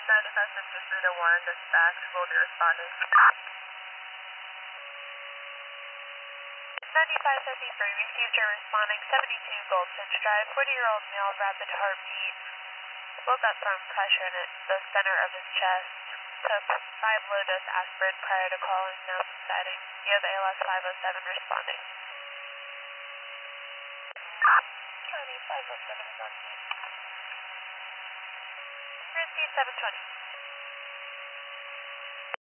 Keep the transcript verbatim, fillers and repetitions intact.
ninety-five fifty-three to one, dispatch will be responding. ninety-five fifty-three, received your responding seventy-two Goldfinch Drive, forty-year-old male, rapid heartbeat, woke up from pressure in the center of his chest, took five low-dose aspirin prior to calling, now subsiding. You have A L S five oh seven responding. County five oh seven is on scene. Received seven twenty.